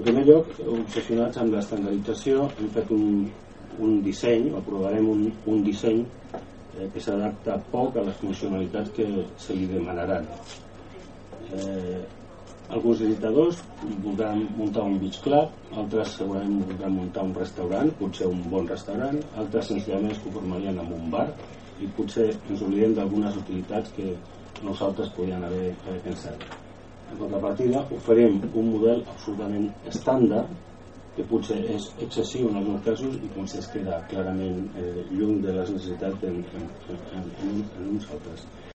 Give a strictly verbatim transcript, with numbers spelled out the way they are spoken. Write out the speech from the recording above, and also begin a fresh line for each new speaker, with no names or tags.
primer lloc, obsessionats amb l'estandardització, hem fet un, un disseny, o aprovarem un, un disseny eh, que s'adapta poc a les funcionalitats que se li demanaran. Eh, alguns visitadors voldran muntar un beach club, altres segurament voldran muntar un restaurant, potser un bon restaurant, altres senzillament es conformarien amb un bar i potser ens oblidem d'algunes utilitats que nosaltres podríem haver, haver pensat. En contrapartida, oferim un model absolutament estàndard que potser és excessiu en alguns casos i potser es queda clarament eh, lluny de les necessitats en, en, en, en, en uns altres.